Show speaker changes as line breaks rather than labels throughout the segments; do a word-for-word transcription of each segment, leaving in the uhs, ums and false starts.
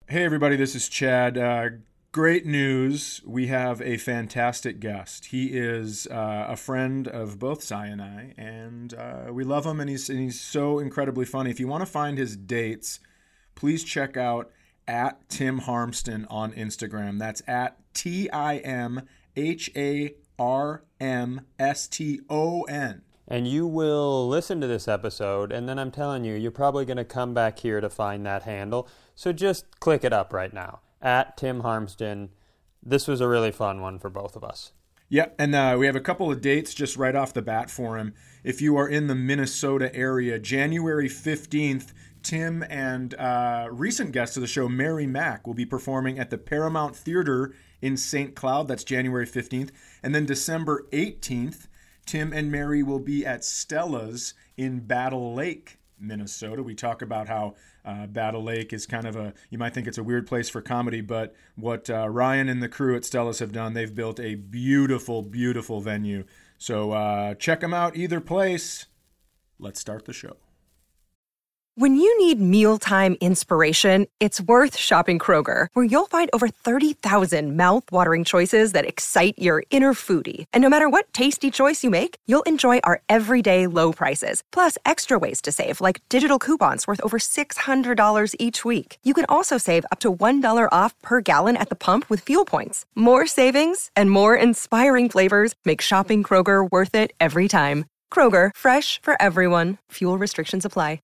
Hey everybody, this is Chad. Uh, great news. We have a fantastic guest. He is uh, a friend of both Cy and I, and uh, we love him, and he's, and he's so incredibly funny. If you want to find his dates, please check out at Tim Harmston on Instagram. That's at T I M H A R M S T O N.
And you will listen to this episode, and then I'm telling you, you're probably going to come back here to find that handle. So just click it up right now, at Tim Harmston. This was a really fun one for both of us.
Yep, and uh, we have a couple of dates just right off the bat for him. If you are in the Minnesota area, January fifteenth, Tim and uh, recent guest of the show, Mary Mack, will be performing at the Paramount Theater in Saint Cloud. That's January fifteenth. And then December eighteenth, Tim and Mary will be at Stella's in Battle Lake, Minnesota. We talk about how uh, Battle Lake is kind of a, you might think it's a weird place for comedy, but what uh, Ryan and the crew at Stella's have done, they've built a beautiful, beautiful venue. So uh, check them out either place. Let's start the show.
When you need mealtime inspiration, it's worth shopping Kroger, where you'll find over thirty thousand mouth-watering choices that excite your inner foodie. And no matter what tasty choice you make, you'll enjoy our everyday low prices, plus extra ways to save, like digital coupons worth over six hundred dollars each week. You can also save up to one dollar off per gallon at the pump with fuel points. More savings and more inspiring flavors make shopping Kroger worth it every time. Kroger, fresh for everyone. Fuel restrictions apply.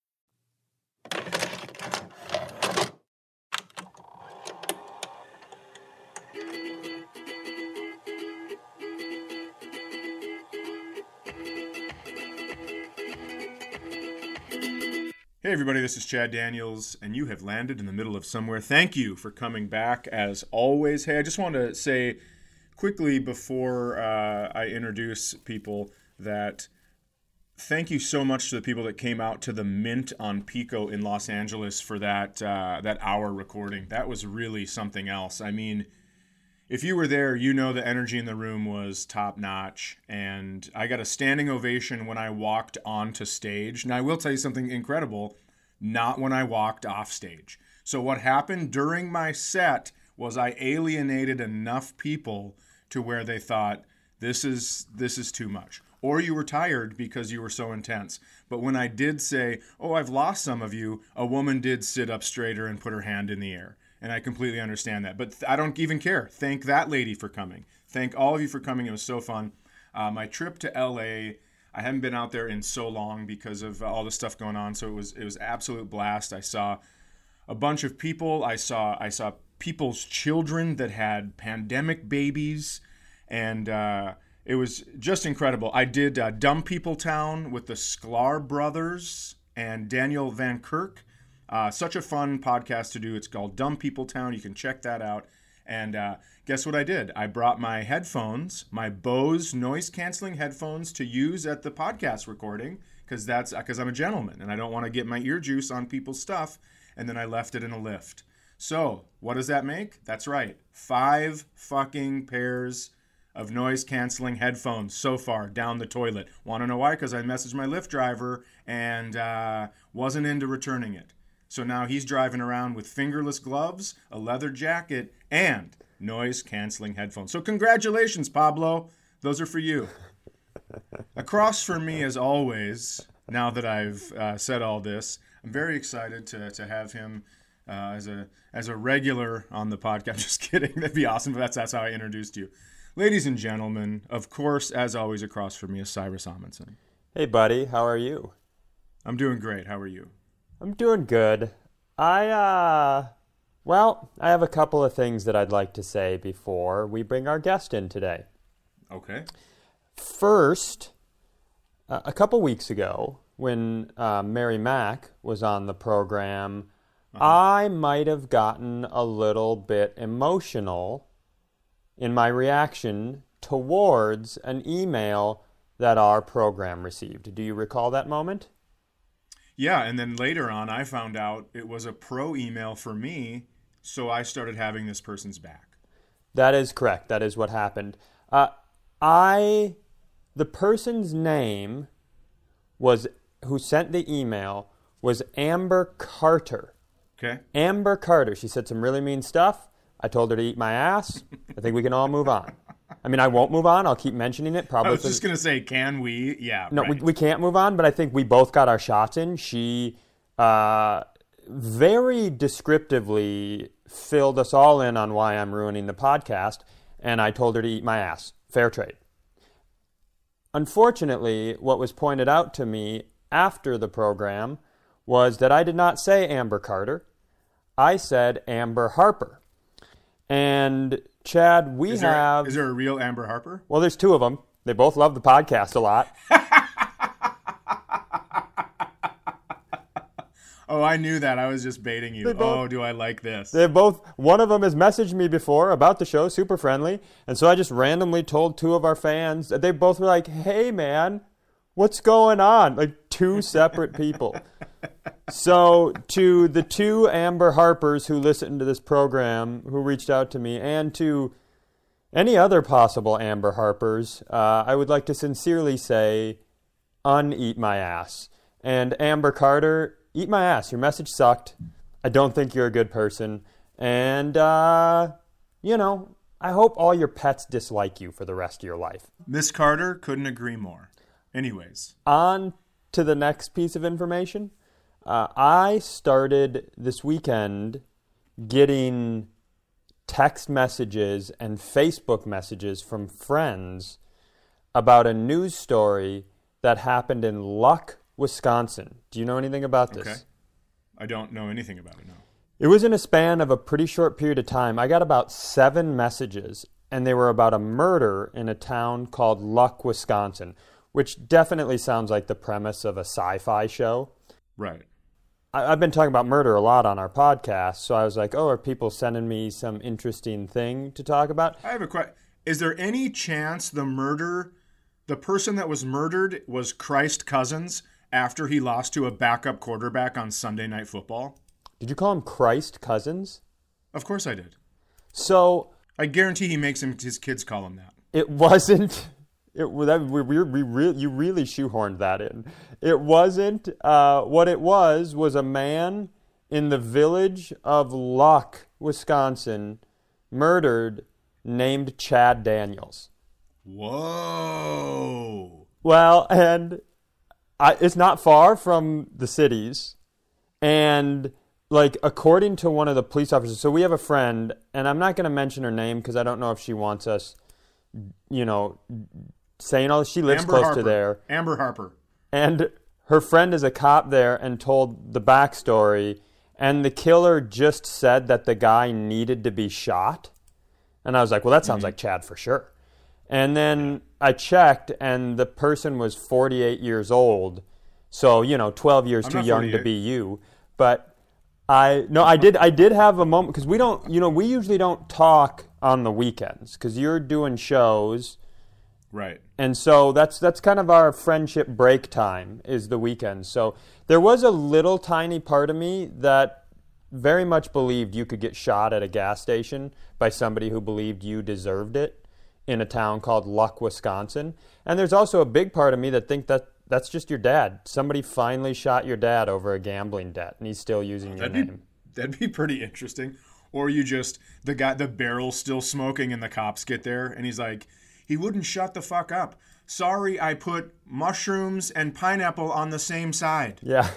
Hey everybody, this is Chad Daniels, and you have landed in the middle of somewhere. Thank you for coming back, as always. Hey, I just want to say quickly before uh, I introduce people that thank you so much to the people that came out to the Mint on Pico in Los Angeles for that uh, that hour recording. That was really something else. I mean, if you were there, you know the energy in the room was top-notch, and I got a standing ovation when I walked onto stage. Now, I will tell you something incredible, not when I walked off stage. So what happened during my set was I alienated enough people to where they thought, this is this is too much. Or you were tired because you were so intense. But when I did say, oh, I've lost some of you, a woman did sit up straighter and put her hand in the air. And I completely understand that. But th- I don't even care. Thank that lady for coming. Thank all of you for coming. It was so fun. Uh, my trip to L A, I haven't been out there in so long because of all the stuff going on. So it was it was absolute blast. I saw a bunch of people. I saw I saw people's children that had pandemic babies. And uh, it was just incredible. I did uh, Dumb People Town with the Sklar brothers and Daniel Van Kirk. Uh, such a fun podcast to do. It's called Dumb People Town. You can check that out. And uh, guess what I did? I brought my headphones, my Bose noise-canceling headphones to use at the podcast recording because that's because I'm a gentleman and I don't want to get my ear juice on people's stuff. And then I left it in a lift. So what does that make? That's right. Five fucking pairs of noise-canceling headphones so far down the toilet. Want to know why? Because I messaged my Lyft driver and uh, wasn't into returning it. So now he's driving around with fingerless gloves, a leather jacket, and noise-canceling headphones. So congratulations, Pablo. Those are for you. Across from me, as always, now that I've uh, said all this, I'm very excited to to have him uh, as a as a regular on the podcast. Just kidding. That'd be awesome, but that's, that's how I introduced you. Ladies and gentlemen, of course, as always, across from me is Cyrus Amundsen.
Hey, buddy. How are you?
I'm doing great. How are you?
I'm doing good. I, uh, well, I have a couple of things that I'd like to say before we bring our guest in today.
Okay.
First, uh, a couple weeks ago, when uh, Mary Mack was on the program, uh-huh. I might have gotten a little bit emotional in my reaction towards an email that our program received. Do you recall that moment?
Yeah, and then later on, I found out it was a pro email for me, so I started having this person's back.
That is correct. That is what happened. Uh, I, the person's name was, who sent the email, was Amber Carter.
Okay.
Amber Carter. She said some really mean stuff. I told her to eat my ass. I think we can all move on. I mean, I won't move on. I'll keep mentioning it. Probably.
I was just going to say, can we? Yeah.
No,
right.
we, we can't move on, but I think we both got our shots in. She uh, very descriptively filled us all in on why I'm ruining the podcast, and I told her to eat my ass. Fair trade. Unfortunately, what was pointed out to me after the program was that I did not say Amber Carter. I said Amber Harper. And Chad, we
is there,
have...
Is there a real Amber Harper?
Well, there's two of them. They both love the podcast a lot.
Oh, I knew that. I was just baiting you. Both, oh, do I like this?
They both. One of them has messaged me before about the show, super friendly. And so I just randomly told two of our fans. They both were like, hey, man, what's going on? Like two separate people. So to the two Amber Harpers who listened to this program, who reached out to me, and to any other possible Amber Harpers, uh, I would like to sincerely say, uneat my ass. And Amber Carter, eat my ass. Your message sucked. I don't think you're a good person. And, uh, you know, I hope all your pets dislike you for the rest of your life.
Miss Carter, couldn't agree more. Anyways.
On to the next piece of information. Uh, I started this weekend getting text messages and Facebook messages from friends about a news story that happened in Luck, Wisconsin. Do you know anything about this?
Okay. I don't know anything about it, no.
It was in a span of a pretty short period of time. I got about seven messages, and they were about a murder in a town called Luck, Wisconsin, which definitely sounds like the premise of a sci-fi show.
Right.
I, I've been talking about murder a lot on our podcast, so I was like, oh, are people sending me some interesting thing to talk about?
I have a question. Is there any chance the murder, the person that was murdered was Christ Cousins after he lost to a backup quarterback on Sunday Night Football?
Did you call him Christ Cousins?
Of course I did.
So
I guarantee he makes him, his kids call him that.
It wasn't. It that we, we, we, we you really shoehorned that in. It wasn't. Uh, what it was was a man in the village of Luck, Wisconsin, murdered, named Chad Daniels.
Whoa.
Well, and I, it's not far from the cities, and like according to one of the police officers, so we have a friend, and I'm not going to mention her name because I don't know if she wants us, you know, saying all. She lives
Amber
close
Harper.
to there.
Amber Harper.
And her friend is a cop there and told the backstory, and the killer just said that the guy needed to be shot. And I was like, well, that sounds mm-hmm. like Chad for sure. And then I checked, and the person was forty-eight years old. So, you know, twelve years
I'm
too
not
young
forty-eight.
to be you. But I, no, I did, I did have a moment, because we don't, you know, we usually don't talk on the weekends, because you're doing shows.
Right.
And so that's that's kind of our friendship break time is the weekend. So there was a little tiny part of me that very much believed you could get shot at a gas station by somebody who believed you deserved it in a town called Luck, Wisconsin. And there's also a big part of me that think that that's just your dad. Somebody finally shot your dad over a gambling debt, and he's still using your
that'd
name.
Be, that'd be pretty interesting. Or you just, the guy, the barrel's still smoking, and the cops get there, and he's like, he wouldn't shut the fuck up. Sorry, I put mushrooms and pineapple on the same side.
Yeah.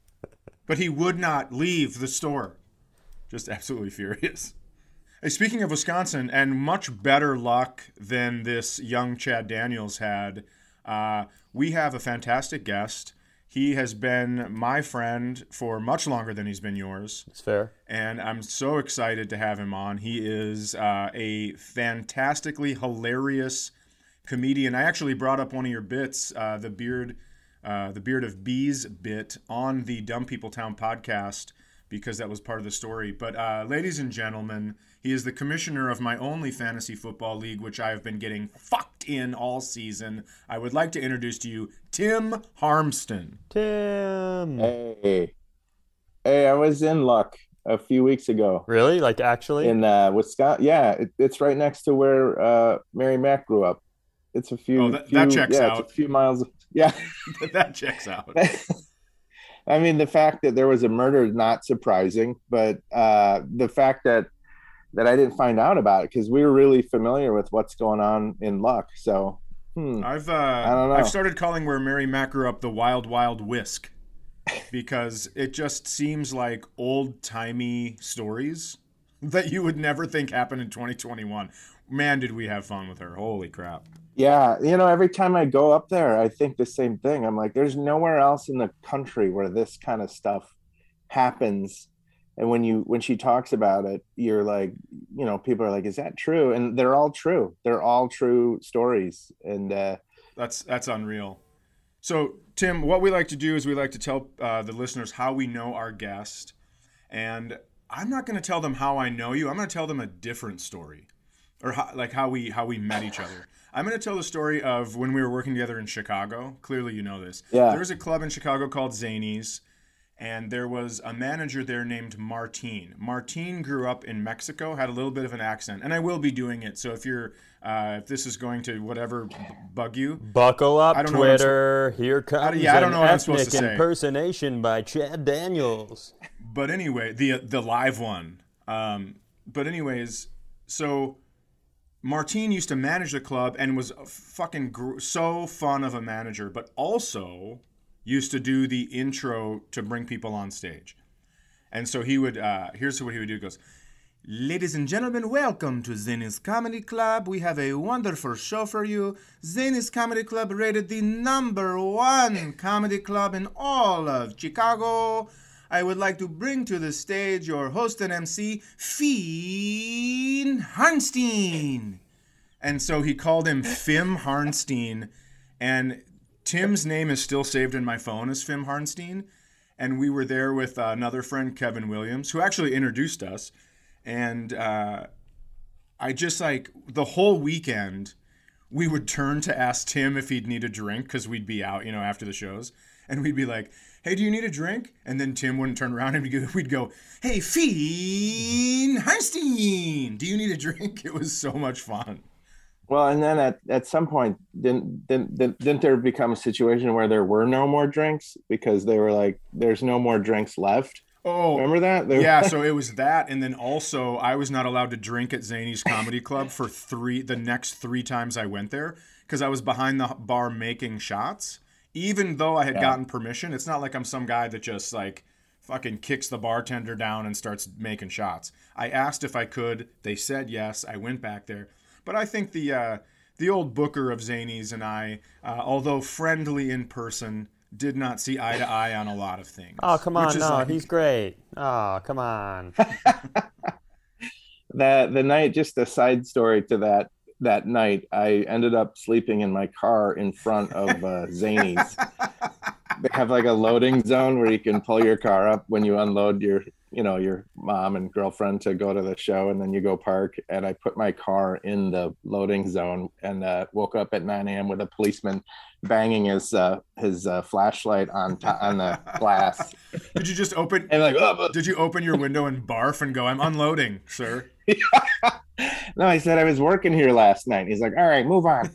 But he would not leave the store. Just absolutely furious. Hey, speaking of Wisconsin, and much better luck than this young Chad Daniels had, uh, we have a fantastic guest. He has been my friend for much longer than he's been yours.
It's fair.
And I'm so excited to have him on. He is uh, a fantastically hilarious comedian. I actually brought up one of your bits, uh, the beard, uh, the Beard of Bees bit on the Dumb People Town podcast, because that was part of the story. But uh, ladies and gentlemen, he is the commissioner of my only fantasy football league, which I have been getting fucked in all season. I would like to introduce to you Tim Harmston.
Tim.
Hey. Hey, I was in Luck a few weeks ago.
Really? Like actually?
In uh, Wisconsin. Yeah, it, it's right next to where uh, Mary Mack grew up. It's a few.
Oh, that,
few,
that checks
yeah,
out.
It's a few miles. Yeah.
That checks out.
I mean, the fact that there was a murder is not surprising, but uh, the fact that that I didn't find out about it because we were really familiar with what's going on in Luck. So hmm,
I've uh,
I don't know.
I've started calling where Mary Mack grew up the Wild Wild Whisk because it just seems like old timey stories that you would never think happened in twenty twenty-one. Man, did we have fun with her! Holy crap!
Yeah, you know, every time I go up there, I think the same thing. I'm like, there's nowhere else in the country where this kind of stuff happens. And when you when she talks about it, you're like, you know, people are like, is that true? And they're all true. They're all true stories. And uh,
That's that's unreal. So, Tim, what we like to do is we like to tell uh, the listeners how we know our guest. And I'm not going to tell them how I know you. I'm going to tell them a different story, or how, like how we how we met each other. I'm going to tell the story of when we were working together in Chicago. Clearly, you know this.
Yeah.
There was a club in Chicago called Zanies, and there was a manager there named Martine. Martine grew up in Mexico, had a little bit of an accent, and I will be doing it. So if you're, uh, if this is going to whatever b- bug you,
Buckle up,
I don't know what I'm
Twitter. Here comes
yeah, I don't
an
know what I'm supposed
ethnic
to say.
impersonation by Chad Daniels.
But anyway, the the live one. Um, but anyways, so Martine used to manage the club and was a fucking gr- so fun of a manager, but also used to do the intro to bring people on stage. And so he would, uh, here's what he would do. He goes, ladies and gentlemen, welcome to Zanies Comedy Club. We have a wonderful show for you. Zanies Comedy Club rated the number one comedy club in all of Chicago. I would like to bring to the stage your host and M C, Finn Harnstein. And so he called him Fim Harnstein. And Tim's name is still saved in my phone as Fim Harnstein. And we were there with uh, another friend, Kevin Williams, who actually introduced us. And uh, I just like the whole weekend, we would turn to ask Tim if he'd need a drink because we'd be out, you know, after the shows. And we'd be like, hey, do you need a drink? And then Tim wouldn't turn around and we'd go, we'd go hey, Finn Harnstein, do you need a drink? It was so much fun.
well, and then at, at some point, didn't, didn't didn't there become a situation where there were no more drinks because they were like, there's no more drinks left?
Oh,
remember that? They
yeah.
were...
So it was that, and then also I was not allowed to drink at Zanies Comedy Club for three the next three times I went there because I was behind the bar making shots. Even though I had yeah. gotten permission, it's not like I'm some guy that just like fucking kicks the bartender down and starts making shots. I asked if I could. They said yes. I went back there. But I think the uh, the old booker of Zanies and I, uh, although friendly in person, did not see eye to eye on a lot of things.
Oh, come on. No,
like...
he's great. Oh, come on.
the, the night, just a side story to that. That night, I ended up sleeping in my car in front of uh, Zanies. They have like a loading zone where you can pull your car up when you unload your, you know, your mom and girlfriend to go to the show, and then you go park. And I put my car in the loading zone and uh, woke up at nine a.m. with a policeman banging his uh, his uh, flashlight on t- on the glass.
Did you just open?
And like, oh,
did you open your window and barf and go, "I'm unloading, sir"?
No, I said I was working here last night. He's like, all right, move on.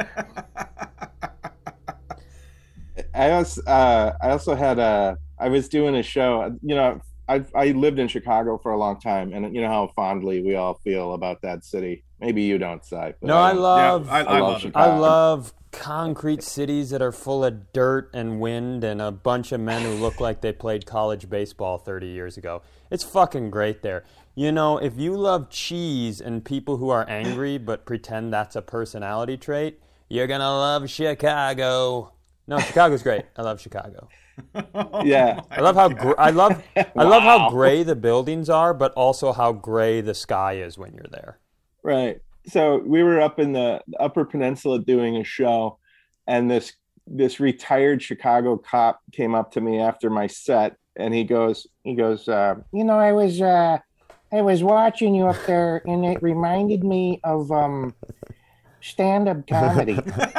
I also, uh, I also had a, I was doing a show, you know, I I lived in Chicago for a long time, and you know how fondly we all feel about that city. Maybe you don't, Si.
No, I love,
yeah, I, I,
I, love,
love
Chicago.
I love concrete cities that are full of dirt and wind and a bunch of men who look like they played college baseball thirty years ago. It's fucking great there. You know, if you love cheese and people who are angry but pretend that's a personality trait, you're gonna love Chicago. No, Chicago's great. I love Chicago.
Yeah,
I love how gr- I love I
wow.
love how gray the buildings are, but also how gray the sky is when you're there.
Right. So we were up in the Upper Peninsula doing a show, and this this retired Chicago cop came up to me after my set, and he goes, he goes, uh, you know, I was uh, I was watching you up there, and it reminded me of um, stand-up comedy.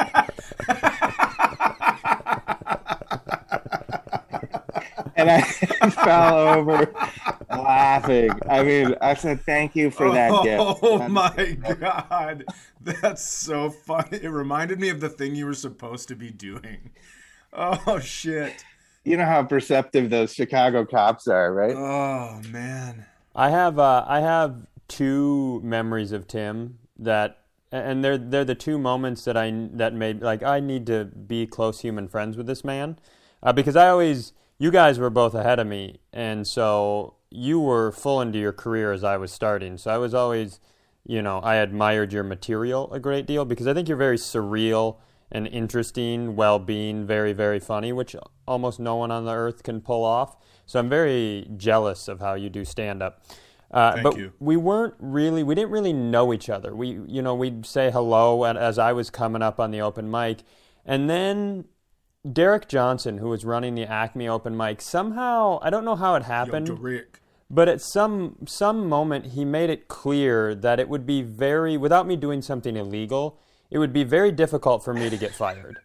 And I fell over laughing. I mean, I said, thank you for that
oh,
gift.
Oh, my God. That's so funny. It reminded me of the thing you were supposed to be doing. Oh, shit.
you know how perceptive those Chicago cops are, right?
Oh man.
I have uh, I have two memories of Tim that, and they're they're the two moments that I that made like I need to be close human friends with this man, uh, because I always you guys were both ahead of me, and so you were full into your career as I was starting. So I was always, you know, I admired your material a great deal because I think you're very surreal and interesting, well-being, very, very funny, which almost no one on the earth can pull off. So I'm very jealous of how you do stand-up. Uh,
Thank
but
you.
we weren't really, we didn't really know each other. We, you know, we'd say hello as I was coming up on the open mic. And then Derek Johnson, who was running the Acme open mic, somehow, I don't know how it happened.
Yo, Derek.
But at some some moment, he made it clear that it would be very, without me doing something illegal, it would be very difficult for me to get fired.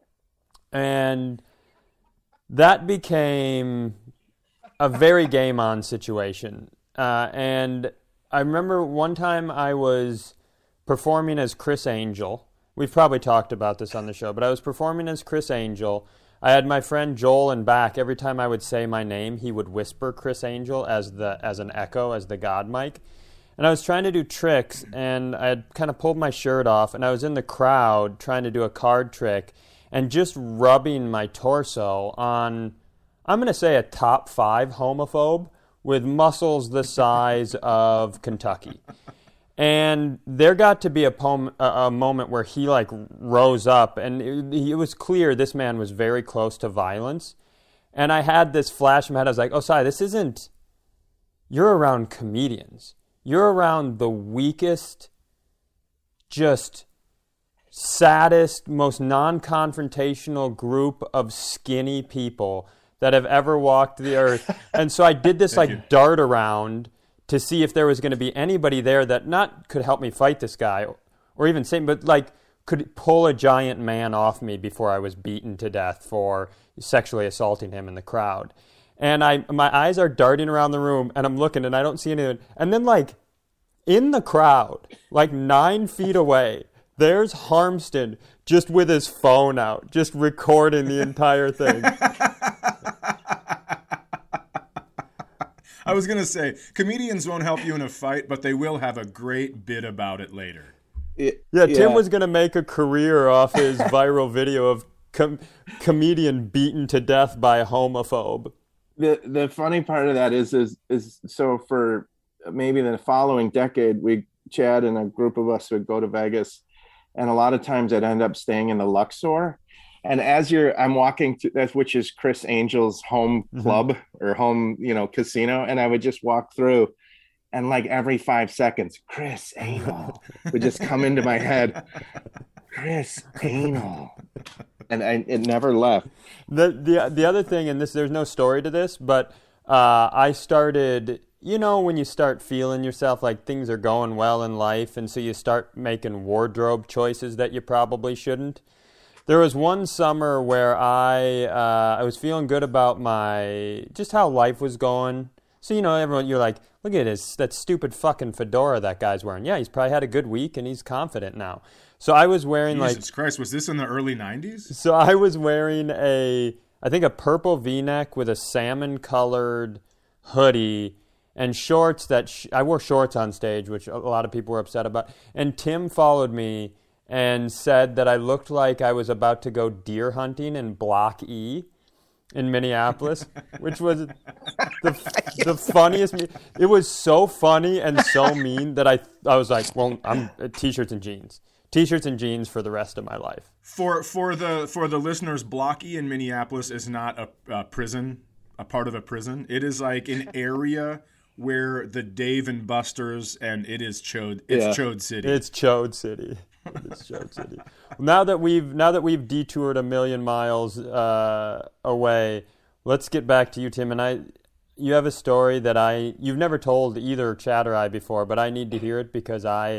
And that became a very game on situation. Uh, and I remember one time I was performing as Chris Angel. We've probably talked about this on the show, but I was performing as Chris Angel. I had my friend Joel in back. Every time I would say my name, he would whisper Chris Angel as the as an echo, as the God mic. And I was trying to do tricks, and I had kind of pulled my shirt off, and I was in the crowd trying to do a card trick and just rubbing my torso on, I'm going to say, a top five homophobe with muscles the size of Kentucky. And there got to be a, pom- a, a moment where he like rose up, and it, it was clear this man was very close to violence. And I had this flash in my head. I was like, oh, sorry, this isn't, you're around comedians. You're around the weakest, just saddest, most non-confrontational group of skinny people that have ever walked the earth. And so I did this like
you.
dart around to see if there was going to be anybody there that not could help me fight this guy or even say, but like could pull a giant man off me before I was beaten to death for sexually assaulting him in the crowd. And I, my eyes are darting around the room, and I'm looking, and I don't see anyone. And then, like, in the crowd, like nine feet away, there's Harmston just with his phone out, just recording the entire thing.
I was going to say, comedians won't help you in a fight, but they will have a great bit about it later.
It,
Yeah, Tim was going to make a career off his viral video of com- comedian beaten to death by a homophobe.
the the funny part of that is is is so for maybe the following decade, we Chad and a group of us would go to Vegas, and a lot of times I'd end up staying in the Luxor. And as you're, I'm walking through that, which is Chris Angel's home club mm-hmm. or home, you know, casino, and I would just walk through, and like every five seconds, Chris Angel would just come into my head. Chris Angel. And I, it never left.
The the the other thing, and this there's no story to this, but uh, I started, you know, when you start feeling yourself like things are going well in life, and so you start making wardrobe choices that you probably shouldn't. There was one summer where I uh, I was feeling good about my just how life was going. So you know, everyone, you're like, look at his that stupid fucking fedora that guy's wearing. Yeah, he's probably had a good week and he's confident now. So I was wearing
Jesus
like
Jesus Christ, was this in the early nineties?
So I was wearing a I think a purple V-neck with a salmon colored hoodie and shorts that sh- I wore shorts on stage, which a lot of people were upset about. And Tim followed me and said that I looked like I was about to go deer hunting in Block E in Minneapolis, which was the the funniest. Me- it was so funny and so mean that I I was like, well, I'm uh, t-shirts and jeans, t-shirts and jeans for the rest of my life.
For for the for the listeners, Block E in Minneapolis is not a, a prison, a part of a prison. It is like an area where the Dave and Buster's, and it is Chode. It's
Yeah.
Chode City.
It's Chode City. It's Chode City. Now that we've now that we've detoured a million miles uh, away, let's get back to you, Tim. And I, you have a story that I you've never told either Chad or I before, but I need to hear it because I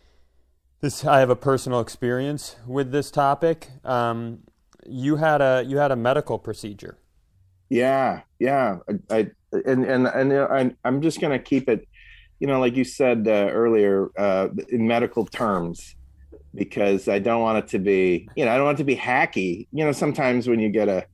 this I have a personal experience with this topic. Um, you had a you had a medical procedure.
Yeah, yeah. I, I and and and I, I'm just gonna keep it, you know, like you said uh, earlier, uh, in medical terms, because I don't want it to be, you know, I don't want it to be hacky. You know, sometimes when you get a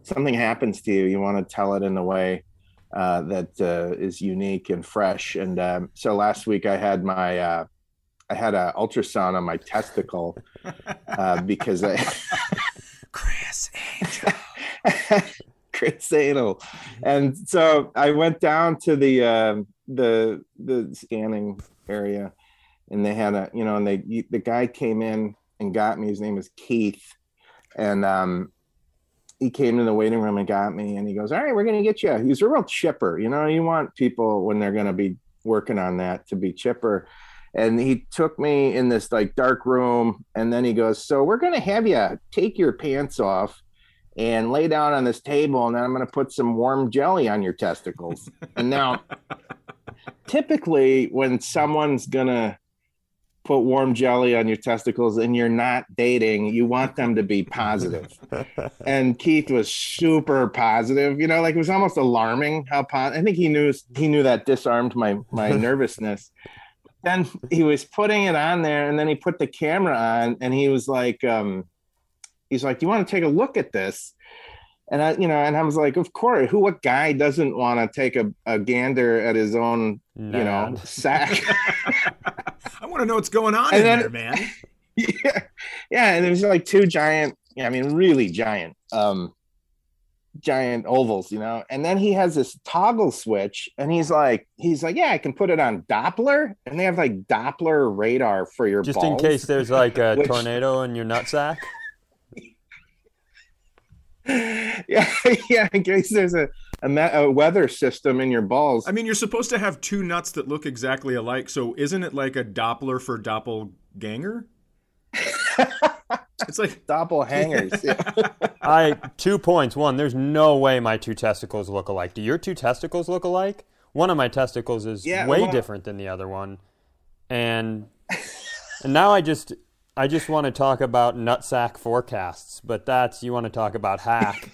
something happens to you, you want to tell it in a way uh, that uh, is unique and fresh. And um, so last week I had my uh, I had an ultrasound on my testicle uh, because I
Chris Angel.
Chris Angel. And so I went down to the uh, the the scanning area, and they had a, you know, and they the guy came in and got me. His name is Keith, and um, he came in the waiting room and got me, and he goes, "All right, we're gonna get you." He's a real chipper, you know. You want people when they're gonna be working on that to be chipper. And he took me in this like dark room, and then he goes, "So we're gonna have you take your pants off and lay down on this table, and then I'm gonna put some warm jelly on your testicles." And now, typically, when someone's gonna put warm jelly on your testicles and you're not dating, you want them to be positive. And Keith was super positive, you know, like it was almost alarming how positive. I think he knew he knew that disarmed my my nervousness. Then he was putting it on there, and then he put the camera on, and he was like, um, he's like, "Do you want to take a look at this?" And I, you know, and I was like, "Of course. Who, what guy doesn't want to take a, a gander at his own, nah. you know, sack?"
I want to know what's going on
and
in
then,
there, man.
Yeah, yeah. And there's like two giant, yeah, I mean, really giant, um, giant ovals, you know. And then he has this toggle switch, and he's like, he's like, "Yeah, I can put it on Doppler," and they have like Doppler radar for your
just
balls,
in case there's like a
which...
tornado in your nutsack.
yeah, yeah. In case there's a, a a weather system in your balls.
I mean, you're supposed to have two nuts that look exactly alike. So isn't it like a Doppler for doppelganger? It's like
doppelhangers. Yeah.
I two points. One, there's no way my two testicles look alike. Do your two testicles look alike? One of my testicles is
yeah,
way
well,
different than the other one, and and now I just. I just want to talk about nutsack forecasts, but that's, you want to talk about hack.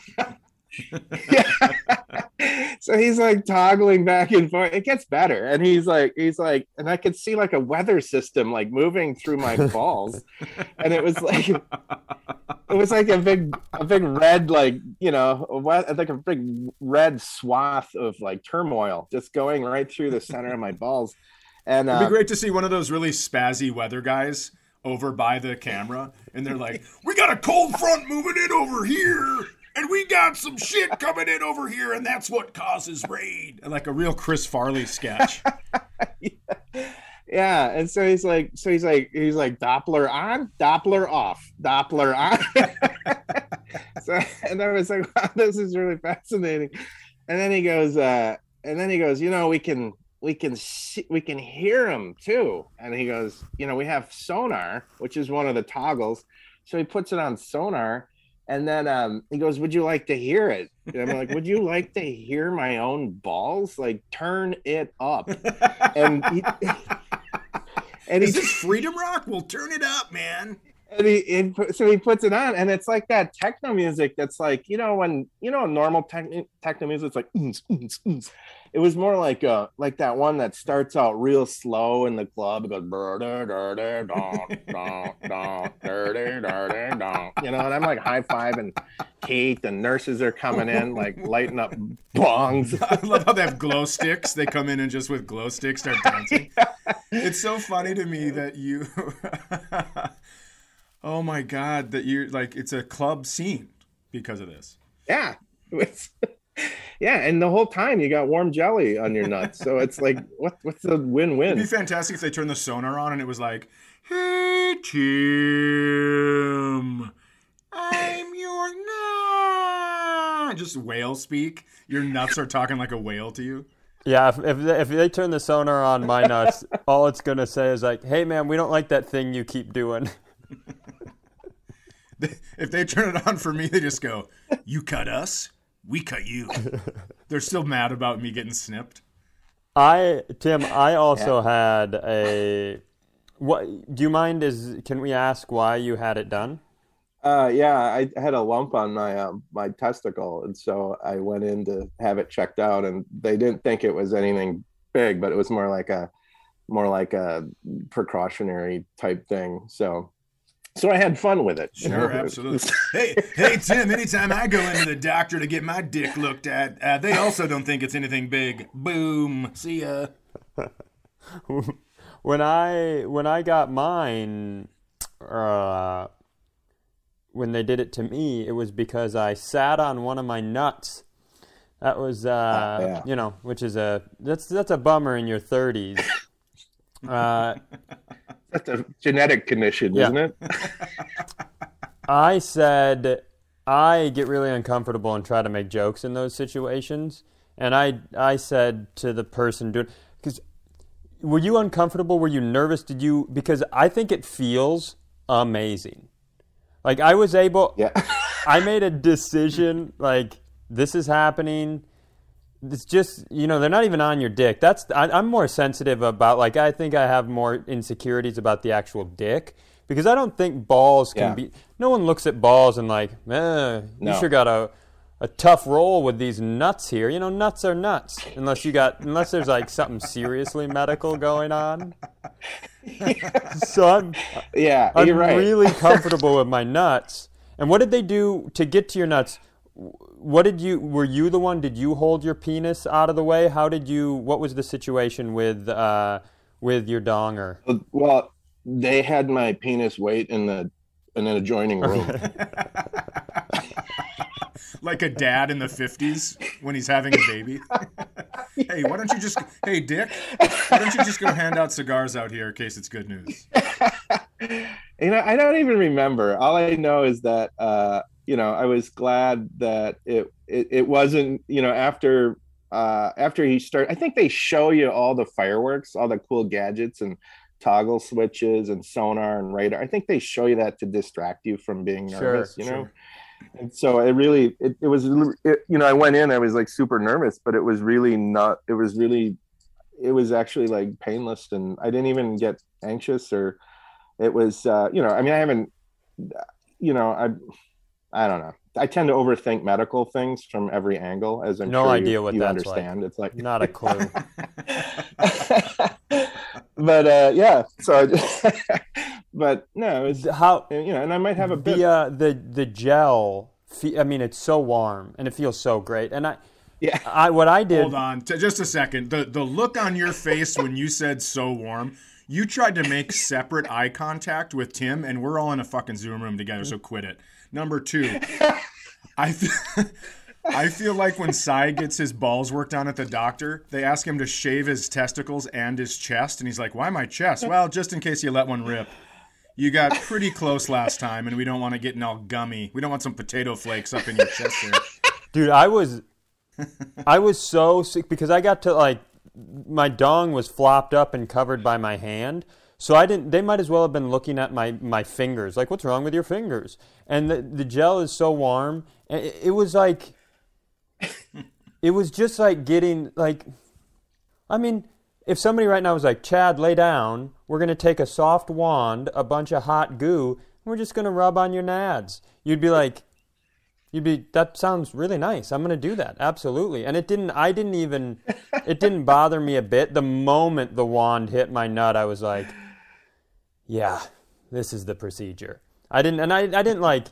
Yeah. So he's like toggling back and forth. It gets better. And he's like, he's like, and I could see like a weather system like moving through my balls. And it was like, it was like a big, a big red, like, you know, like a big red swath of like turmoil just going right through the center of my balls. And
it'd be
uh,
great to see one of those really spazzy weather guys over by the camera, and they're like, "We got a cold front moving in over here, and we got some shit coming in over here, and that's what causes rain." And like a real Chris Farley sketch.
Yeah. Yeah, and so he's like, so he's like, he's like Doppler on, Doppler off, Doppler on. So, and I was like, wow, this is really fascinating. And then he goes, uh, and then he goes, you know, we can. we can see, we can hear him too. And he goes, you know, we have sonar, which is one of the toggles. So he puts it on sonar, and then um, he goes, "Would you like to hear it?" And I'm like, "Would you like to hear my own balls? Like, turn it up." And he, and
is
he,
this Freedom Rock? We'll turn it up, man.
And he, he, so he puts it on, and it's like that techno music that's like, you know, when, you know, normal techno, techno music, it's like, oons, oons, oons. It was more like uh like that one that starts out real slow in the club. It goes, you know, and I'm like high-fiving Kate, and nurses are coming in, like lighting up bongs.
I love how they have glow sticks. They come in and just with glow sticks start dancing. It's so funny to me that you... Oh my God, that you're like, it's a club scene because of this.
Yeah. It's, yeah. And the whole time you got warm jelly on your nuts. So it's like, what, what's the win-win?
It'd be fantastic if they turned the sonar on and it was like, "Hey, Tim, I'm your nut." Just whale speak. Your nuts are talking like a whale to you.
Yeah, if if they, if they turn the sonar on my nuts, all it's going to say is like, "Hey, man, we don't like that thing you keep doing."
If they turn it on for me, they just go, "You cut us, we cut you." They're still mad about me getting snipped.
I Tim, I also yeah. had a. What do you mind? Is can we ask why you had it done?
Uh, yeah, I had a lump on my uh, my testicle, and so I went in to have it checked out, and they didn't think it was anything big, but it was more like a more like a precautionary type thing. So So I had fun with it. You
Sure,
know?
absolutely. Hey, hey, Tim, anytime I go into the doctor to get my dick looked at, uh, they also don't think it's anything big. Boom. See ya.
when I when I got mine, uh, when they did it to me, it was because I sat on one of my nuts. That was, uh,
oh, yeah.
you know, which is a that's that's a bummer in your thirties. Uh,
That's a genetic condition,
yeah.
isn't it?
I said I get really uncomfortable and try to make jokes in those situations, and I I said to the person doing, because were you uncomfortable? Were you nervous? Did you? Because I think it feels amazing. Like I was able.
Yeah.
I made a decision. Like this is happening. It's just, you know, they're not even on your dick. That's I, I'm more sensitive about, like, I think I have more insecurities about the actual dick because I don't think balls can
yeah.
be. No one looks at balls and like, eh,
no.
you sure got a a tough roll with these nuts here. You know, nuts are nuts unless you got unless there's like something seriously medical going on.
Yeah.
So I'm
yeah,
I'm
you're right.
really comfortable with my nuts. And what did they do to get to your nuts? What did you, were you the one, did you hold your penis out of the way? How did you, what was the situation with, uh, with your donger?
Well, they had my penis weight in the, in an adjoining room.
Like a dad in the fifties when he's having a baby. Hey, why don't you just, hey, Dick, why don't you just go hand out cigars out here in case it's good news?
You know, I don't even remember. All I know is that, uh, you know, I was glad that it, it, it wasn't, you know, after, uh, after he started, I think they show you all the fireworks, all the cool gadgets and toggle switches and sonar and radar. I think they show you that to distract you from being nervous,
sure,
you know?
Sure.
And so it really, it, it was, it, you know, I went in, I was like super nervous, but it was really not, it was really, it was actually like painless and I didn't even get anxious or it was, uh, you know, I mean, I haven't, you know, I, I don't know. I tend to overthink medical things from every angle, as I'm
no
sure
idea
you,
what
you
that's
understand.
like.
It's like
not a clue.
But uh, yeah, so I just, but no, it's
how
you know, and I might have a bit.
The uh, the the gel. I mean, it's so warm and it feels so great. And I,
yeah,
I what I did.
Hold on, T- just a second. The the look on your face when you said so warm. You tried to make separate eye contact with Tim, and we're all in a fucking Zoom room together, so quit it. Number two, I feel, I feel like when Cy gets his balls worked on at the doctor, they ask him to shave his testicles and his chest, and he's like, why my chest? Well, just in case you let one rip. You got pretty close last time, and we don't want to get all gummy. We don't want some potato flakes up in your chest there.
Dude, I was, I was so sick because I got to like, my dong was flopped up and covered by my hand. So I didn't, they might as well have been looking at my, my fingers. Like, what's wrong with your fingers? And the, the gel is so warm. And it, it was like, it was just like getting like, I mean, if somebody right now was like, Chad, lay down. We're going to take a soft wand, a bunch of hot goo, and we're just going to rub on your nads. You'd be like, You'd be, that sounds really nice. I'm going to do that. Absolutely. And it didn't, I didn't even, it didn't bother me a bit. The moment the wand hit my nut, I was like, yeah, this is the procedure. I didn't, and I, I didn't like,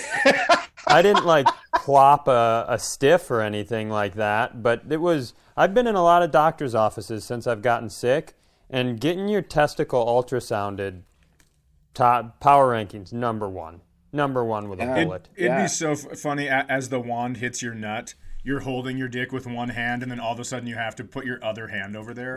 I didn't like plop a, a stiff or anything like that. But it was, I've been in a lot of doctor's offices since I've gotten sick, and getting your testicle ultrasounded, top, power rankings, number one. Number one with a
Yeah.
bullet.
It, it'd
Yeah.
be so f- funny a- as the wand hits your nut. You're holding your dick with one hand, and then all of a sudden you have to put your other hand over there.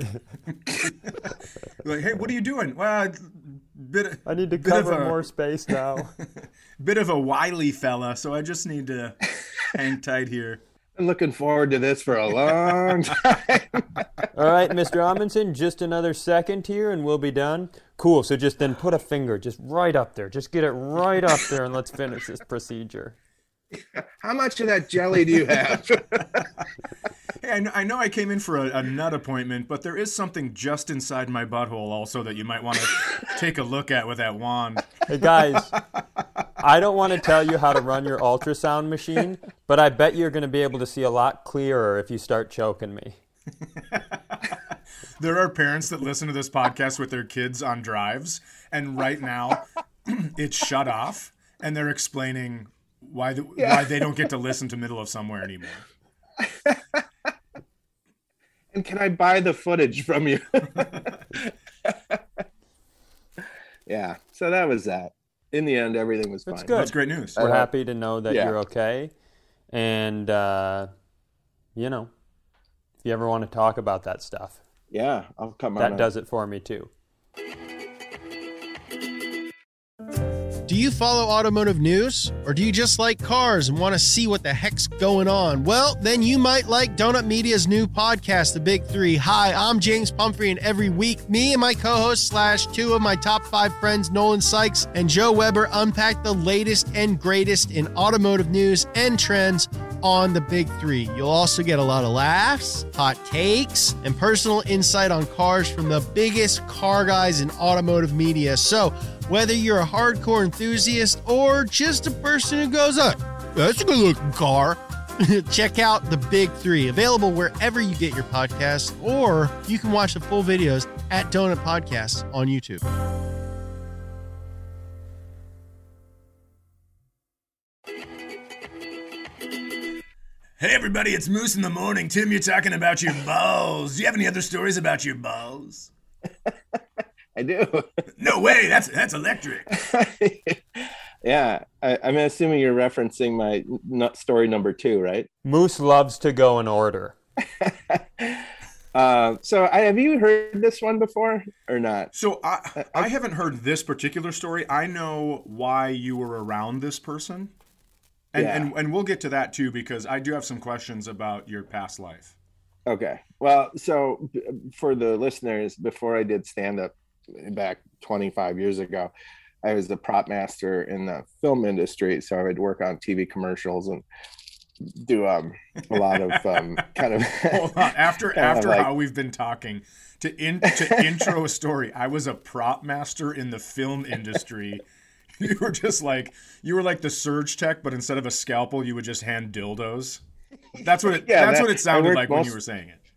Like, hey, what are you doing? Well, bit.
I need to
bit
cover
of a,
more space now.
Bit of a wily fella, so I just need to hang tight here.
I'm looking forward to this for a long time.
All right, Mister Amundsen, just another second here and we'll be done. Cool, so just then put a finger just right up there. Just get it right up there and let's finish this procedure.
How much of that jelly do you have?
Hey, I know, I know I came in for a, a nut appointment, but there is something just inside my butthole also that you might want to take a look at with that wand.
Hey, guys, I don't want to tell you how to run your ultrasound machine, but I bet you're going to be able to see a lot clearer if you start choking me.
There are parents that listen to this podcast with their kids on drives, and right now it's shut off, and they're explaining why the,
Yeah.
why they don't get to listen to Middle of Somewhere anymore.
And can I buy the footage from you? Yeah. So that was that. In the end, everything was
That's
fine.
good.
That's great news.
We're
Uh,
happy to know that
yeah.
you're okay. And, uh, you know, if you ever want to talk about that stuff,
Yeah, I'll come on.
that
a-
does it for me too.
Do you follow automotive news? Or do you just like cars and want to see what the heck's going on? Well, then you might like Donut Media's new podcast, The Big Three. Hi, I'm James Pumphrey, and every week, me and my co-host slash two of my top five friends, Nolan Sykes and Joe Weber, unpack the latest and greatest in automotive news and trends on The Big Three. You'll also get a lot of laughs, hot takes, and personal insight on cars from the biggest car guys in automotive media. So, whether you're a hardcore enthusiast or just a person who goes, oh, that's a good looking car, check out The Big Three, available wherever you get your podcasts, or you can watch the full videos at Donut Podcasts on YouTube.
Hey everybody, it's Moose in the morning. Tim, you're talking about your balls. Do you have any other stories about your balls?
I do.
No way, that's that's electric.
Yeah, I, I'm assuming you're referencing my n- story number two, right?
Moose loves to go in order.
Uh, so, I, have you heard this one before or not?
So I I haven't heard this particular story. I know why you were around this person. And,
Yeah.
and and we'll get to that too, because I do have some questions about your past life.
Okay. Well, so b- for the listeners, before I did stand up back twenty-five years ago, I was the prop master in the film industry. So I would work on T V commercials and do um, a lot of um, kind of.
Hold on. After
kind of
after
like-
how we've been talking, to in to intro a story, I was a prop master in the film industry. You were just like you were like the surge tech, but instead of a scalpel, you would just hand dildos. That's what it.
Yeah,
that's
that-
what it
I
sounded
worked
like when
most-
you were saying it.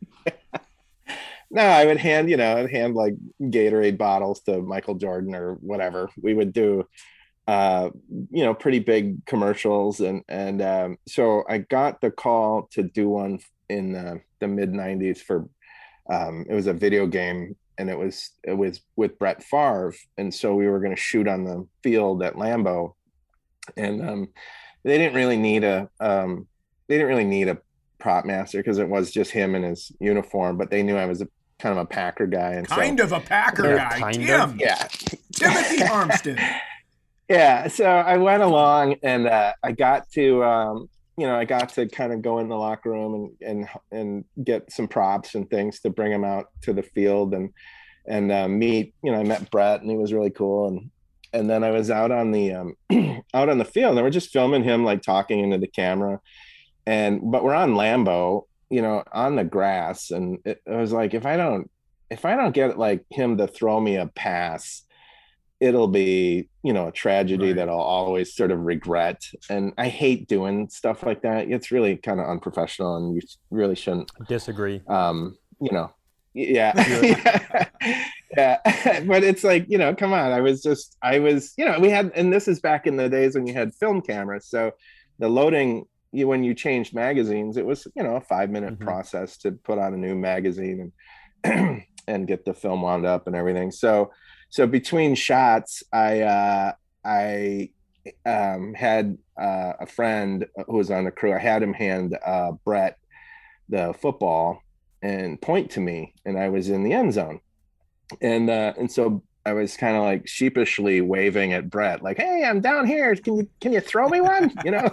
No, I would hand, you know, I'd hand like Gatorade bottles to Michael Jordan or whatever. We would do, uh, you know, pretty big commercials. And, and um, so I got the call to do one in uh, the mid nineties for, um, it was a video game, and it was, it was with Brett Favre. And so we were going to shoot on the field at Lambeau. And um, they didn't really need a, um, they didn't really need a prop master because it was just him in his uniform, but they knew I was a kind of a Packer guy. And
Kind
so,
of a Packer
They're
guy,
kind
Tim.
of.
yeah.
Timothy Armstead.
Yeah. So I went along, and uh, I got to, um, you know, I got to kind of go in the locker room and, and, and get some props and things to bring him out to the field and, and uh, meet, you know, I met Brett, and he was really cool. And, and then I was out on the, um, out on the field, and we're just filming him, like talking into the camera. And, but we're on Lambeau, you know, on the grass. And it, it was like, if I don't, if I don't get like him to throw me a pass, it'll be, you know, a tragedy
Right.
that I'll always sort of regret. And I hate doing stuff like that. It's really kind of unprofessional, and you really shouldn't,
Disagree.
um, you know, yeah, yeah. But it's like, you know, come on. I was just, I was, you know, we had, and this is back in the days when you had film cameras. So the loading, you, when you changed magazines, it was, you know, a five minute
Mhm.
process to put on a new magazine and, and get the film wound up and everything. So, so between shots, I, uh, I, um, had, uh, a friend who was on the crew. I had him hand, uh, Brett the football and point to me, and I was in the end zone. And, uh, and so I was kind of like sheepishly waving at Brett, like, "Hey, I'm down here. Can you, can you throw me one?" You know?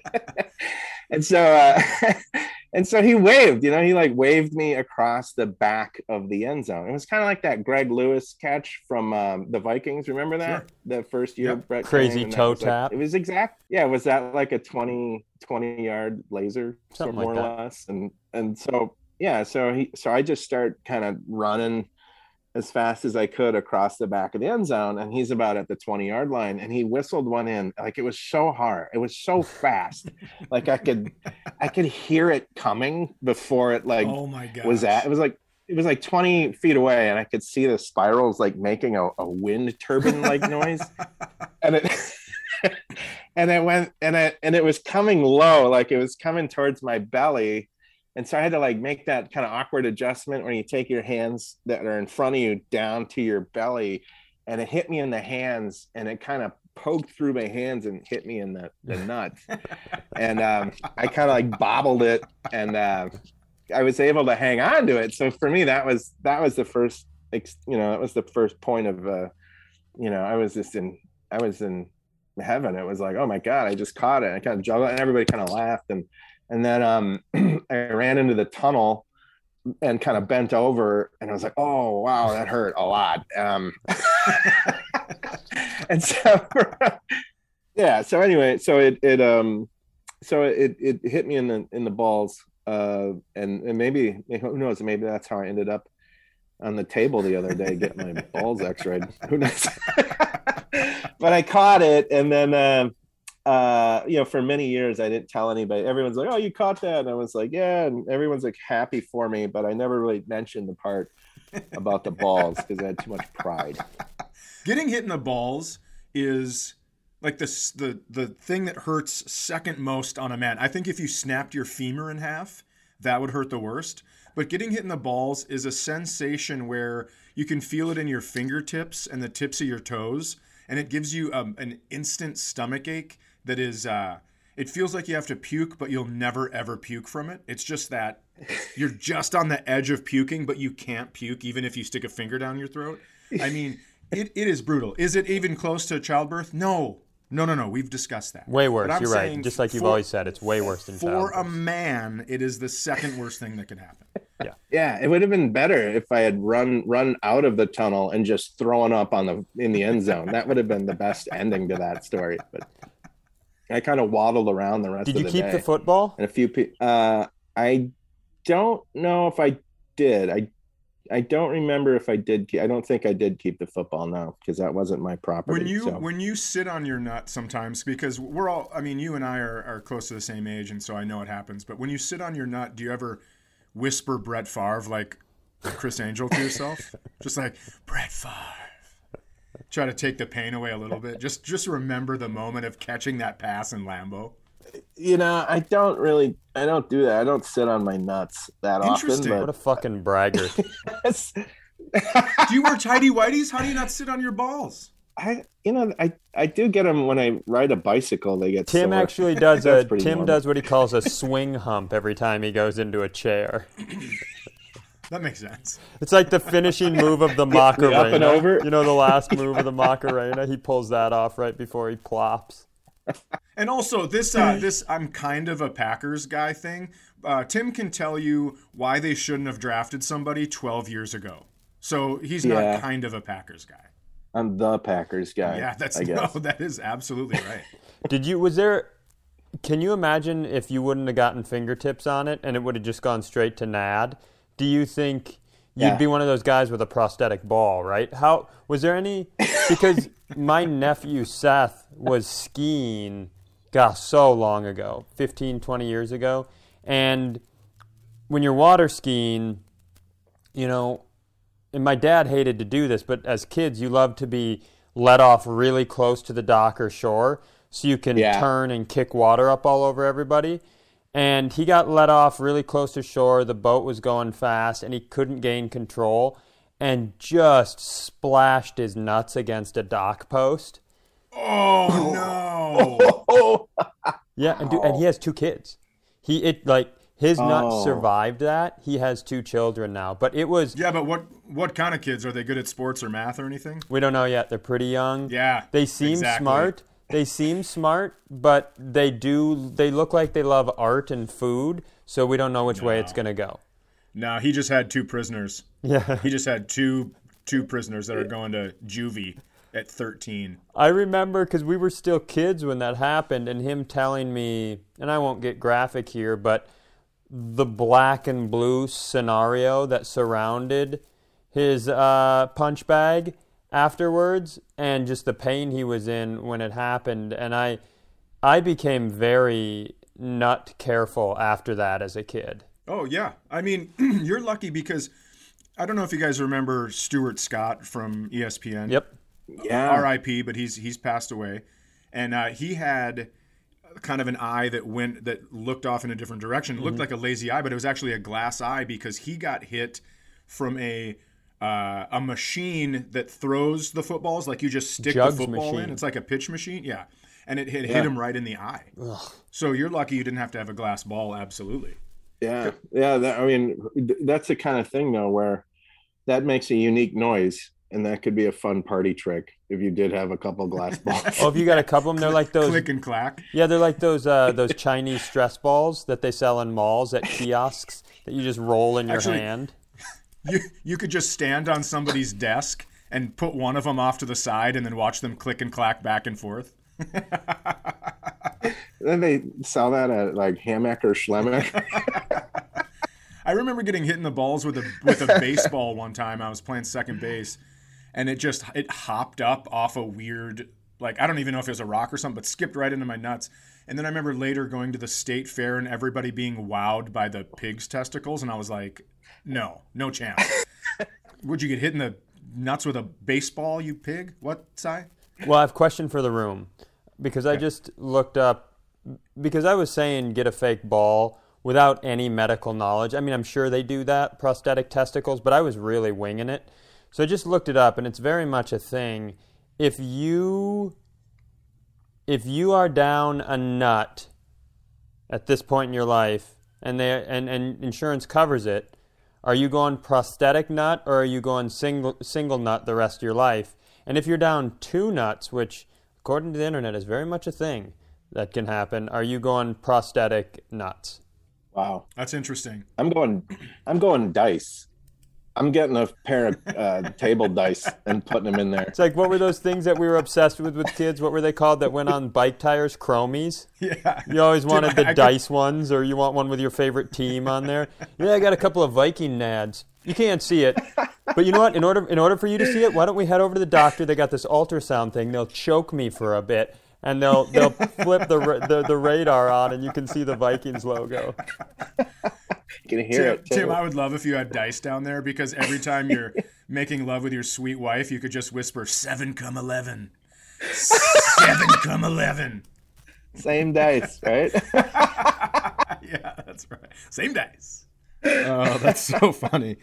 And so, uh, and so he waved, you know, he like waved me across the back of the end zone. It was kind of like that Greg Lewis catch from um, the Vikings. Remember that?
Sure.
The first year,
Yep.
Brett
Crazy
came, and that
toe
was like-
tap.
it was exact. Yeah. Was that like a twenty, twenty yard laser,
Something
more
like
or
that.
less? And, and so, yeah, so he, so I just start kind of running as fast as I could across the back of the end zone, and he's about at the twenty yard line, and he whistled one in. Like, it was so hard, it was so fast, like I could I could hear it coming before it like
Oh my god.
was at it was like it was like twenty feet away, and I could see the spirals like making a, a wind turbine like noise. And it and it went and it and it was coming low, like it was coming towards my belly. And so I had to like make that kind of awkward adjustment when you take your hands that are in front of you down to your belly, and it hit me in the hands, and it kind of poked through my hands and hit me in the, the nuts. And um, I kind of like bobbled it, and uh, I was able to hang on to it. So for me, that was that was the first, you know, that was the first point of, uh, you know, I was just in, I was in heaven. It was like, oh my God, I just caught it. I kind of juggled, and everybody kind of laughed. And and then um, I ran into the tunnel and kind of bent over, and I was like, oh wow, that hurt a lot. Um, and so yeah. So anyway, so it it um, so it it hit me in the in the balls. Uh, and, and maybe, who knows, maybe that's how I ended up on the table the other day getting my balls x-rayed. Who knows? But I caught it, and then uh, uh, you know, for many years I didn't tell anybody. Everyone's like, oh, you caught that? And I was like, yeah, and everyone's like happy for me, but I never really mentioned the part about the balls because I had too much pride.
Getting hit in the balls is like this, the the thing that hurts second most on a man. I think if you snapped your femur in half, that would hurt the worst. But getting hit in the balls is a sensation where you can feel it in your fingertips and the tips of your toes, and it gives you um, an instant stomach ache that is, uh, it feels like you have to puke, but you'll never, ever puke from it. It's just that you're just on the edge of puking, but you can't puke even if you stick a finger down your throat. I mean, it, it is brutal. Is it even close to childbirth? No. No, no, no. We've discussed that.
Way worse. You're right. Just like you've for, always said, it's way worse than childbirth.
For a man, it is the second worst thing that could happen.
Yeah.
Yeah, it would have been better if I had run run out of the tunnel and just thrown up on the in the end zone. That would have been the best ending to that story. But I kind of waddled around the rest
Did
of the day.
Did you keep the football?
And a few people. Uh, I don't know if I did. I I don't remember if I did. I don't think I did keep the football now because that wasn't my property.
When you
so.
when you sit on your nut sometimes, because we're all, I mean, you and I are, are close to the same age, and so I know it happens. But when you sit on your nut, do you ever whisper Brett Favre like Chris Angel to yourself? Just like, Brett Favre. Try to take the pain away a little bit. Just just remember the moment of catching that pass in Lambeau.
You know, I don't really, I don't do that. I don't sit on my nuts that often. But...
What a fucking braggart.
Do you wear tighty whities? How do you not sit on your balls?
I, you know, I, I do get them when I ride a bicycle. They get
Tim
sore.
actually does a Tim
normal.
does what he calls a swing hump every time he goes into a chair.
That makes sense.
It's like the finishing move of the Macarena.
Up and over.
You know, the last move of the Macarena. He pulls that off right before he plops.
And also, this uh, this I'm kind of a Packers guy thing. Uh, Tim can tell you why they shouldn't have drafted somebody twelve years ago. So he's not
Yeah.
kind of a Packers guy.
I'm the Packers guy.
Yeah, that's
I guess.
no, that is absolutely right.
Did you, was there, can you imagine if you wouldn't have gotten fingertips on it and it would have just gone straight to N A D? Do you think you'd
Yeah.
be one of those guys with a prosthetic ball, right? How, was there any, because my nephew Seth was skiing, gosh, so long ago, fifteen, twenty years ago. And when you're water skiing, you know, and my dad hated to do this, but as kids, you love to be let off really close to the dock or shore so you can
Yeah.
turn and kick water up all over everybody. And he got let off really close to shore. The boat was going fast, and he couldn't gain control and just splashed his nuts against a dock post.
Oh no!
Oh,
Yeah, and, dude, and he has two kids. He it like his nuts
Oh.
survived that. He has two children now, but it was
Yeah, but what what kind of kids? Are they good at sports or math or anything?
we don't know yet. They're pretty young.
Yeah,
They seem
exactly.
smart. They seem smart, but they do. They look like they love art and food. So we don't know which way
No.
it's gonna go.
No, he just had two prisoners.
Yeah,
He just had two two prisoners that are going to juvie at thirteen.
I remember because we were still kids when that happened, and him telling me, and I won't get graphic here, but the black and blue scenario that surrounded his uh, punch bag afterwards, and just the pain he was in when it happened. And I, I became very nut careful after that as a kid.
Oh yeah, I mean you're lucky because I don't know if you guys remember Stuart Scott from E S P N.
Yep.
Yeah.
R I P, but he's he's passed away. And uh, he had kind of an eye that went that looked off in a different direction. It looked mm-hmm. like a lazy eye, but it was actually a glass eye because he got hit from a uh, a machine that throws the footballs, like you just stick
Jugs
the football
machine.
in. It's like a pitch machine, yeah. And it hit,
Yeah.
hit him right in the eye.
Ugh.
So you're lucky you didn't have to have a glass ball. Absolutely.
Yeah, yeah. That, I mean, that's the kind of thing though where that makes a unique noise, and that could be a fun party trick if you did have a couple glass balls.
Oh, if you got a couple of them, they're like those.
Click and clack.
Yeah, they're like those uh, those Chinese stress balls that they sell in malls at kiosks that you just roll in your
Actually,
hand.
You you could just stand on somebody's desk and put one of them off to the side and then watch them click and clack back and forth.
Then they sell that at like Hammack or Schlemmack.
I remember getting hit in the balls with a with a baseball one time. I was playing second base, and it just it hopped up off a weird, like, I don't even know if it was a rock or something, but skipped right into my nuts. And then I remember later going to the state fair and everybody being wowed by the pig's testicles, and I was like, no, no chance. Would you get hit in the nuts with a baseball, you pig? What, Si?
Well, I have a question for the room because I just looked up, because I was saying get a fake ball without any medical knowledge. I mean, I'm sure they do that, prosthetic testicles, but I was really winging it. So I just looked it up, and it's very much a thing. If you if you are down a nut at this point in your life, and they and, and insurance covers it, are you going prosthetic nut or are you going single single nut the rest of your life? And if you're down two nuts, which according to the internet is very much a thing that can happen, are you going prosthetic nuts?
Wow,
That's interesting.
I'm going. I'm going dice. I'm getting a pair of uh, table dice and putting them in there.
It's like, what were those things that we were obsessed with with kids? What were they called that went on bike tires? Chromies?
Yeah.
You always wanted
Dude,
the
I- I
dice ones, or you want one with your favorite team on there. Yeah, I got a couple of Viking nads. You can't see it, but you know what? In order in order for you to see it, why don't we head over to the doctor? They got this ultrasound thing. They'll choke me for a bit, and they'll they'll flip the ra- the, the radar on, and you can see the Vikings logo.
You can hear
Tim,
it. Too.
Tim, I would love if you had dice down there because every time you're making love with your sweet wife, you could just whisper, seven come eleven. Seven come eleven.
Same dice, right?
Yeah, that's right. Same dice. Oh, that's so funny.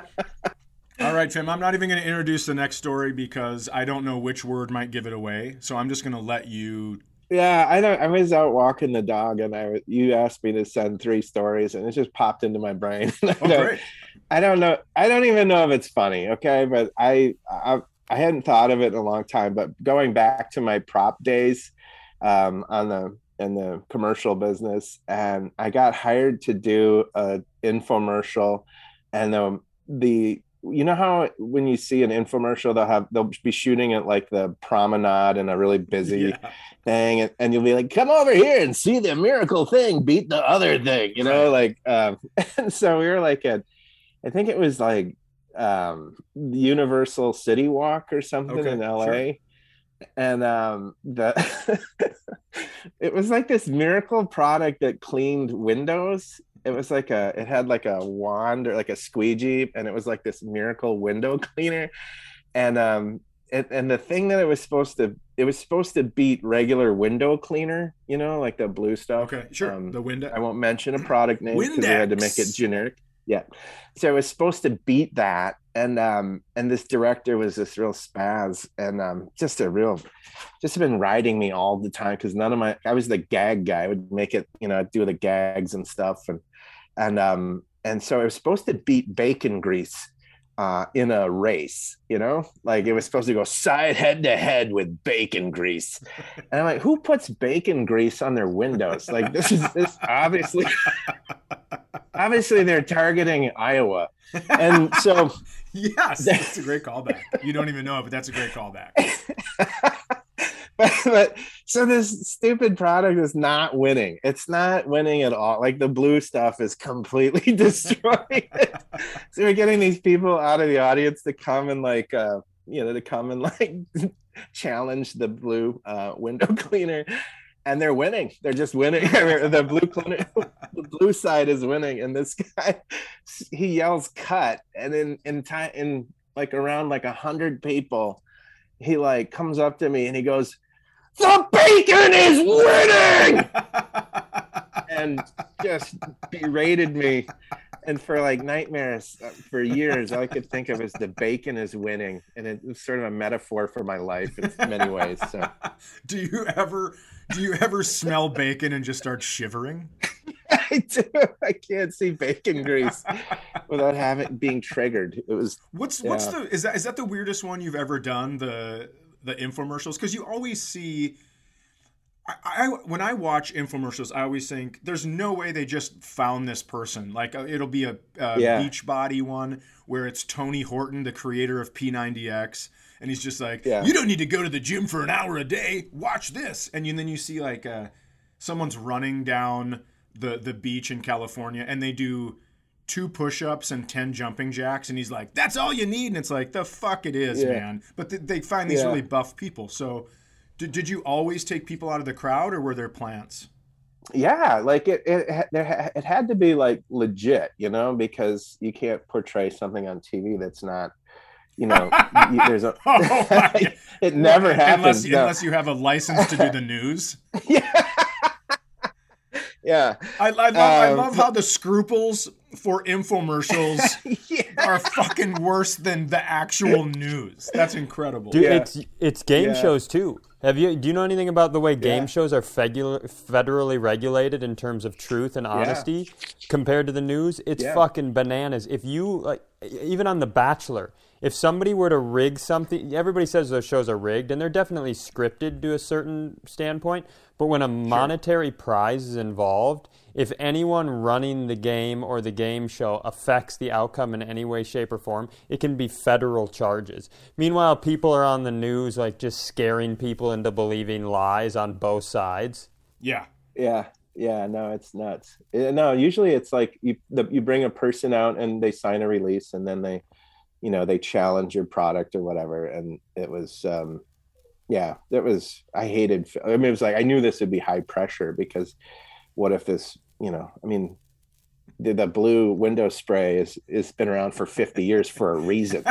All right, Tim, I'm not even going to introduce the next story because I don't know which word might give it away. So I'm just going to let you.
Yeah, I don't. I was out walking the dog, and I you asked me to send three stories, and it just popped into my brain. I
Oh,
don't-
great.
I don't know. I don't even know if it's funny. Okay, but I, I I hadn't thought of it in a long time. But going back to my prop days, um, on the in the commercial business, and I got hired to do a infomercial, and the the you know how when you see an infomercial, they'll have they'll be shooting at like the promenade in a really busy
Yeah.
thing, and, and you'll be like, come over here and see the miracle thing beat the other thing, you know, like um and so we were like at I think it was like um Universal City Walk or something
Okay,
in L A.
sure.
And um the it was like this miracle product that cleaned windows. It was like a it had like a wand or like a squeegee, and it was like this miracle window cleaner. And um and, and the thing that it was supposed to it was supposed to beat regular window cleaner, you know, like the blue stuff.
Okay, sure.
Um,
the window.
I won't mention a product name because they had to make it
Windex.
generic. Yeah. So it was supposed to beat that. And um and this director was this real spaz, and um just a real just been riding me all the time because none of my I was the gag guy. I would make it, you know, I'd do the gags and stuff, and and um and so it was supposed to beat bacon grease uh in a race, you know, like it was supposed to go side head to head with bacon grease. And I'm like, who puts bacon grease on their windows? Like this is this obviously obviously they're targeting Iowa. And so
Yes, that's a great callback. You don't even know it, but that's a great callback.
but, but so this stupid product is not winning. It's not winning at all. Like the blue stuff is completely destroying it. So we're getting these people out of the audience to come and like uh you know to come and like challenge the blue uh window cleaner, and they're winning. They're just winning. The blue cleaner, the blue side is winning, and this guy, he yells cut, and in in time in like around like a hundred people, he like comes up to me and he goes, "The bacon is winning," and just berated me. And for like nightmares for years, all I could think of is the bacon is winning, and it was sort of a metaphor for my life in many ways. So,
do you ever do you ever smell bacon and just start shivering?
I do. I can't see bacon grease without having being triggered. It was
what's
yeah.
what's the is that is that the weirdest one you've ever done, the the infomercials? Because you always see. I, I when I watch infomercials, I always think there's no way they just found this person. Like it'll be a, a
yeah.
Beachbody one where it's Tony Horton, the creator of P ninety X, and he's just like,
yeah.
"You don't need to go to the gym for an hour a day. Watch this." And, you, and then you see like uh, someone's running down the the beach in California, and they do two push-ups and ten jumping jacks, and he's like, "That's all you need." And it's like, the fuck it is,
yeah.
man. But th- they find these
yeah.
really buff people, so. Did, did you always take people out of the crowd, or were there plants?
Yeah, like it it there it had to be like legit, you know, because you can't portray something on T V that's not, you know, there's a oh it never happens
unless, no. unless you have a license to do the news.
yeah. Yeah,
I, I love um, I love how the scruples for infomercials yeah. are fucking worse than the actual news. That's incredible.
Dude,
yeah.
it's it's game
yeah.
shows too. Have you do you know anything about the way game
yeah.
shows are fegu- federally regulated in terms of truth and honesty
yeah.
compared to the news? It's
yeah.
fucking bananas. If you like, even on The Bachelor, if somebody were to rig something, everybody says those shows are rigged, and they're definitely scripted to a certain standpoint. But when a monetary sure. prize is involved, if anyone running the game or the game show affects the outcome in any way, shape, or form, it can be federal charges. Meanwhile, people are on the news like just scaring people into believing lies on both sides.
Yeah.
Yeah. Yeah. No, it's nuts. No, usually it's like you the, you bring a person out and they sign a release, and then they, you know, they challenge your product or whatever. And it was, um, yeah, it was, I hated, I mean, it was like, I knew this would be high pressure because what if this, you know, I mean, the, the blue window spray is, is been around for fifty years for a reason.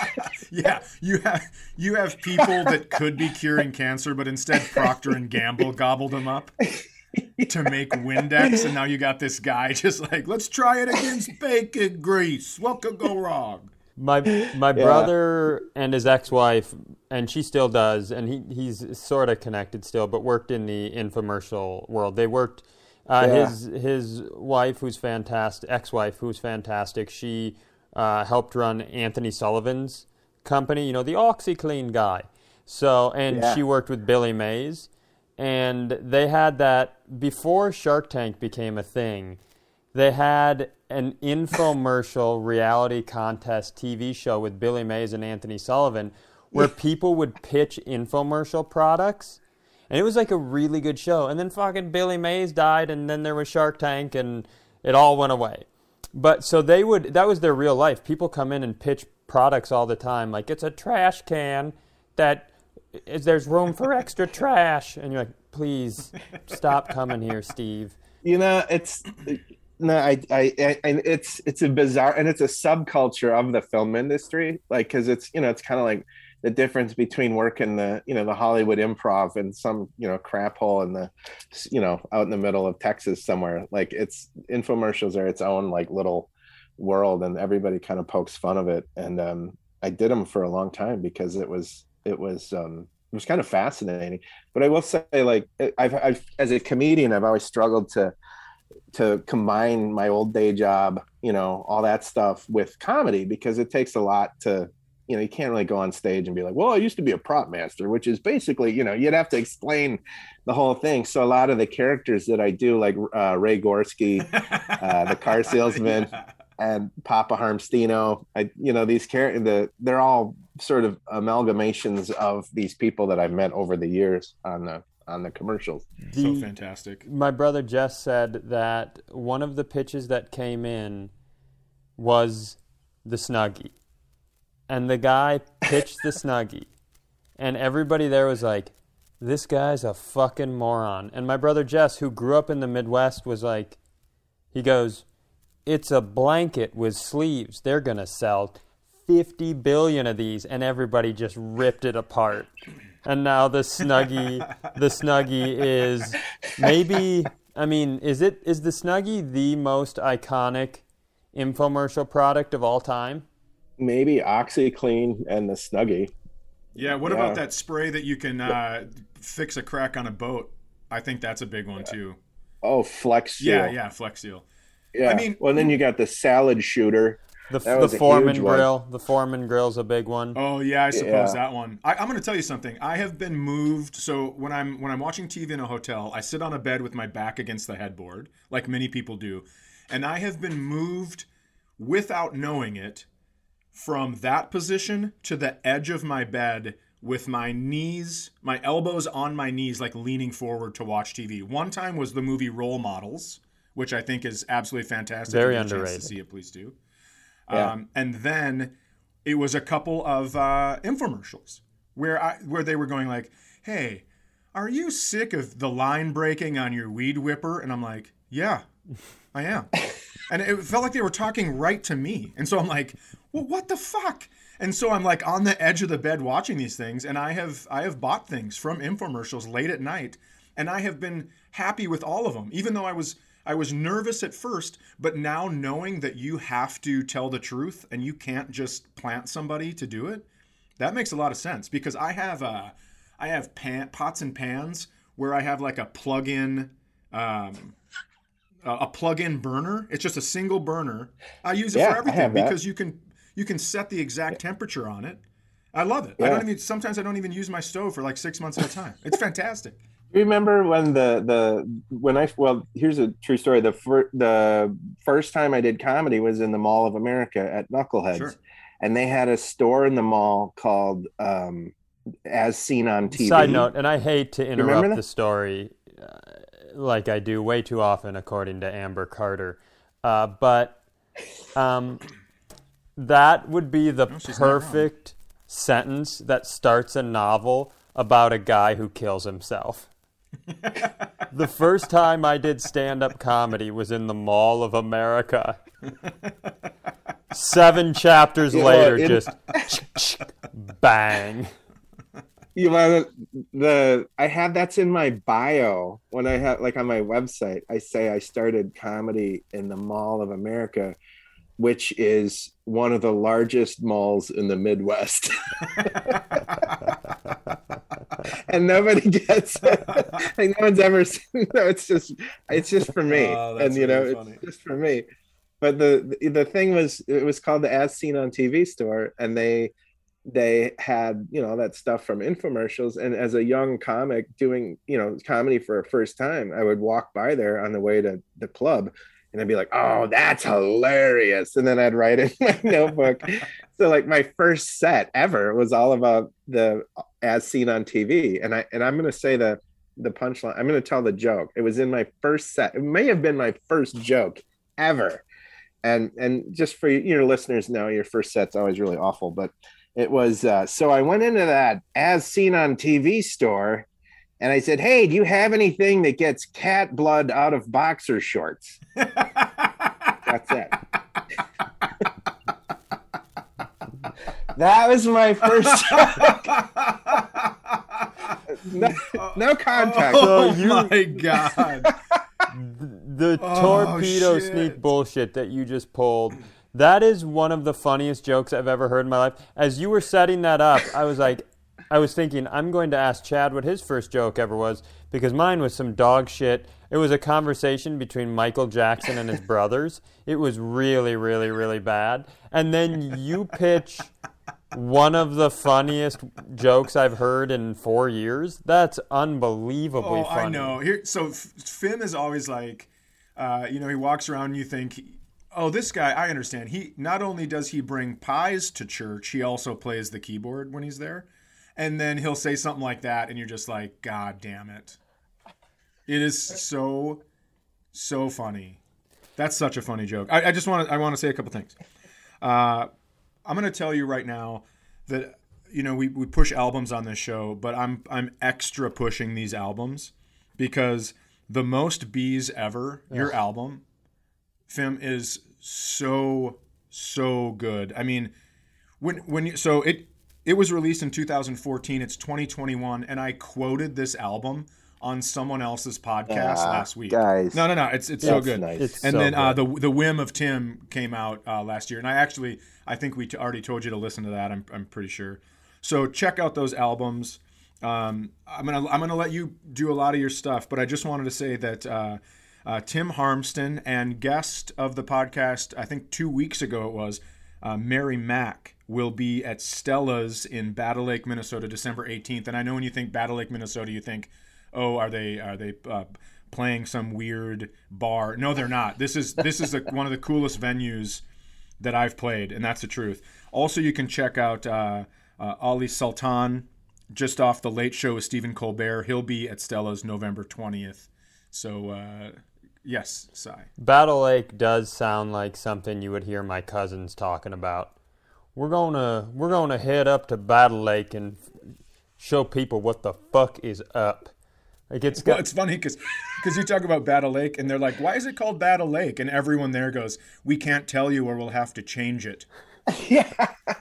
Yeah. You have, you have people that could be curing cancer, but instead Procter and Gamble gobbled them up to make Windex. And now you got this guy just like, let's try it against bacon grease. What could go wrong?
My my
yeah.
brother and his ex-wife, and she still does, and he, he's sort of connected still, but worked in the infomercial world. They worked, uh,
yeah.
his his wife, who's fantastic, ex-wife, who's fantastic, she uh, helped run Anthony Sullivan's company, you know, the OxyClean guy. So, and
yeah.
she worked with Billy Mays, and they had that, before Shark Tank became a thing, they had an infomercial reality contest T V show with Billy Mays and Anthony Sullivan where people would pitch infomercial products. And it was like a really good show. And then fucking Billy Mays died, and then there was Shark Tank, and it all went away. But so they would, that was their real life. People come in and pitch products all the time. Like, it's a trash can that is, there's room for extra trash. And you're like, please stop coming here, Steve.
You know, it's... No, I, I, I, and it's, it's a bizarre, and it's a subculture of the film industry. Like, cause it's, you know, it's kind of like the difference between working the, you know, the Hollywood Improv and some, you know, crap hole in the, you know, out in the middle of Texas somewhere. Like, it's, infomercials are its own like little world, and everybody kind of pokes fun of it. And um, I did them for a long time because it was, it was, um, it was kind of fascinating. But I will say, like, I've, I've, as a comedian, I've always struggled to, to combine my old day job, you know, all that stuff with comedy, because it takes a lot to, you know, you can't really go on stage and be like, well, I used to be a prop master, which is basically, you know, you'd have to explain the whole thing. So a lot of the characters that I do, like uh, Ray Gorski, uh, the car salesman, yeah. and Papa Harmstino, I, you know, these characters, the, they're all sort of amalgamations of these people that I've met over the years on the on the commercials.
The, so fantastic.
My brother Jess said that one of the pitches that came in was the Snuggie. And the guy pitched the Snuggie. And everybody there was like, this guy's a fucking moron. And my brother Jess, who grew up in the Midwest, was like, He goes, it's a blanket with sleeves. They're going to sell fifty billion of these, and everybody just ripped it apart. And now the Snuggie, the Snuggie is maybe, I mean, is it is the Snuggie the most iconic infomercial product of all time?
Maybe OxyClean and the Snuggie.
Yeah, what
Yeah.
about that spray that you can uh, fix a crack on a boat? I think that's a big one too.
Oh, Flex Seal.
Yeah, yeah, Flex Seal.
Yeah.
I mean-
well, then you got the salad shooter.
The,
That
the
was a
Foreman
huge one.
grill. The Foreman grill's a big one.
Oh yeah, I suppose
Yeah.
that one. I, I'm going to tell you something. I have been moved. So when I'm when I'm watching T V in a hotel, I sit on a bed with my back against the headboard, like many people do, and I have been moved without knowing it from that position to the edge of my bed with my knees, my elbows on my knees, like leaning forward to watch T V. One time was the movie Role Models, which I think is absolutely fantastic.
Very
If you get a chance
underrated.
To see it, please do.
Yeah.
Um, and then it was a couple of uh, infomercials where I where they were going like, "Hey, are you sick of the line breaking on your weed whipper?" And I'm like, "Yeah, I am." And it felt like they were talking right to me. And so I'm like, "Well, what the fuck?" And so I'm like on the edge of the bed watching these things, and I have I have bought things from infomercials late at night, and I have been happy with all of them, even though I was I was nervous at first, but now knowing that you have to tell the truth and you can't just plant somebody to do it, that makes a lot of sense. Because I have uh, I have pan, pots and pans where I have like a plug-in um, a a plug-in burner. It's just a single burner. I use it
Yeah,
for
I
everything
have that.
because you can you can set the exact temperature on it. I love it. I
Yeah.
don't even sometimes I don't even use my stove for like six months at a time. It's fantastic.
Remember when the the when I well here's a true story. The fir- the first time I did comedy was in the Mall of America at Knuckleheads,
Sure.
and they had a store in the mall called um, As Seen on T V.
Side note, and I hate to
remember
interrupt
that?
the story uh, like I do way too often, according to Amber Carter, uh, but um, that would be the
she's not wrong.
perfect sentence that starts a novel about a guy who kills himself. The first time I did stand-up comedy was in the Mall of America. Seven chapters
Yeah,
later,
in-
just bang.
You know, the I have that's in my bio when I have like on my website. I say I started comedy in the Mall of America, which is one of the largest malls in the Midwest. And nobody gets it. Like no one's ever seen. No, it's just it's just for me,
Oh, that's
and you know,
really funny.
it's just for me. But the the thing was, it was called the As Seen on T V store, and they they had you know that stuff from infomercials. And as a young comic doing you know comedy for a first time, I would walk by there on the way to the club, and I'd be like, "Oh, that's hilarious!" And then I'd write in my notebook. So like my first set ever was all about the As Seen on T V, and I and I'm gonna say the the punchline. I'm gonna tell the joke. It was in my first set. It may have been my first joke ever. And and just for your listeners know, your first set's always really awful, but it was uh, so I went into that As Seen on T V store, and I said, "Hey, do you have anything that gets cat blood out of boxer shorts?" That's it. That was my first joke. No, no context.
Oh
So you-
my god.
The
Oh,
torpedo
shit.
sneak bullshit that you just pulled, that is one of the funniest jokes I've ever heard in my life. As you were setting that up, I was like, I was thinking, I'm going to ask Chad what his first joke ever was, because mine was some dog shit. It was a conversation between Michael Jackson and his brothers. It was really, really, really bad. And then you pitch one of the funniest jokes I've heard in four years. That's unbelievably
Oh,
funny.
I know. Here, so F- Finn is always like, uh, you know, he walks around and you think, oh, this guy, I understand. He not only does he bring pies to church, he also plays the keyboard when he's there. And then he'll say something like that, and you're just like, God damn it. It is so, so funny. That's such a funny joke. I, I just want to, I want to say a couple things. Uh, I'm going to tell you right now that, you know, we, we push albums on this show, but I'm I'm extra pushing these albums because the Most Bees Ever, your album, film is so so good. I mean, when when you, so it it was released in two thousand fourteen. It's twenty twenty-one, and I quoted this album on someone else's podcast
Ah,
last week.
guys.
No, no, no. It's it's so
That's
good.
nice.
It's
And
so
then uh,
good.
the the Whim of Tim came out uh, last year, and I actually I think we t- already told you to listen to that. I'm I'm pretty sure. So check out those albums. Um, I'm gonna I'm gonna let you do a lot of your stuff, but I just wanted to say that uh, uh, Tim Harmston and guest of the podcast, I think two weeks ago it was, uh, Mary Mack, will be at Stella's in Battle Lake, Minnesota, December eighteenth. And I know when you think Battle Lake, Minnesota, you think, oh, are they are they uh, playing some weird bar? No, they're not. This is this is the, one of the coolest venues that I've played, and that's the truth. Also, you can check out uh, uh, Ali Sultan, just off the Late Show with Stephen Colbert. He'll be at Stella's November twentieth. So, uh, yes, Cy.
Battle Lake does sound like something you would hear my cousins talking about. We're gonna we're gonna head up to Battle Lake and show people what the fuck is up. Like it's got,
Well, it's funny because you talk about Battle Lake, and they're like, why is it called Battle Lake? And everyone there goes, we can't tell you or we'll have to change it.
Yeah.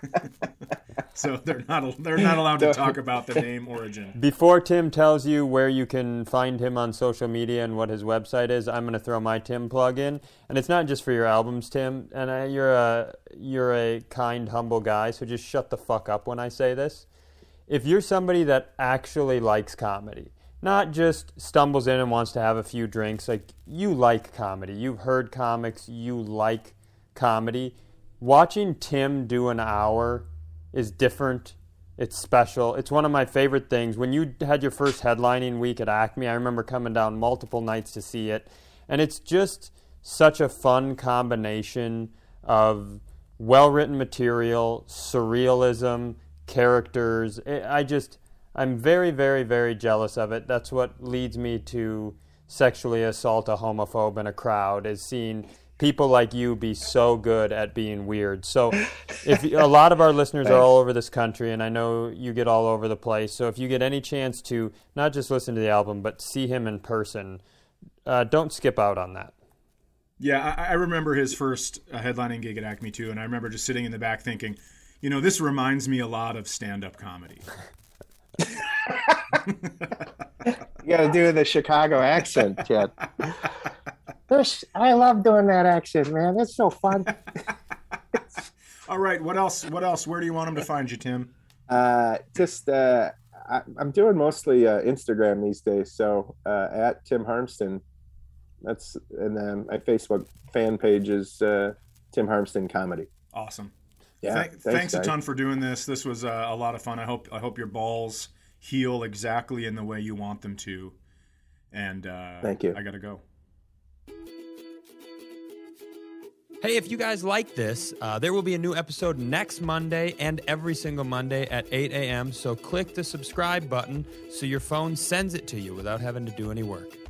So they're not they're not allowed to talk about the name origin.
Before Tim tells you where you can find him on social media and what his website is, I'm going to throw my Tim plug in. And it's not just for your albums, Tim. And uh, you're a you're a kind, humble guy, so just shut the fuck up when I say this. If you're somebody that actually likes comedy, not just stumbles in and wants to have a few drinks, like you like comedy, you've heard comics, you like comedy, watching Tim do an hour is different. It's special. It's one of my favorite things. When you had your first headlining week at Acme, I remember coming down multiple nights to see it. And it's just such a fun combination of well-written material, surrealism, characters. I just, I'm very, very, very jealous of it. That's what leads me to sexually assault a homophobe in a crowd, is seeing people like you be so good at being weird. So if a lot of our listeners are all over this country, and I know you get all over the place, so if you get any chance to not just listen to the album, but see him in person, uh, don't skip out on that.
Yeah, I, I remember his first uh, headlining gig at Acme too, and I remember just sitting in the back thinking, you know, this reminds me a lot of stand-up comedy.
You got to do the Chicago accent, Chad. There's, I love doing that accent, man. That's so fun.
All right, what else? What else? Where do you want him to find you, Tim?
Uh, just uh, I, I'm doing mostly uh, Instagram these days, so uh, at Tim Harmston. That's and then my Facebook fan page is uh, Tim Harmston Comedy.
Awesome.
Yeah,
Thank,
thanks,
thanks a
guys.
ton for doing this. This was uh, a lot of fun. I hope I hope your balls heal exactly in the way you want them to. And uh,
Thank you.
I gotta go.
Hey, if you guys like this, uh, there will be a new episode next Monday and every single Monday at eight a.m. So click the subscribe button so your phone sends it to you without having to do any work.